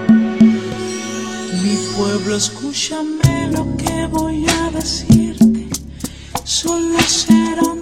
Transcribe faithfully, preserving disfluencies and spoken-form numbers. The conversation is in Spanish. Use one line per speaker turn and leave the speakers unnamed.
Mi pueblo, escúchame lo que voy a decirte, solo será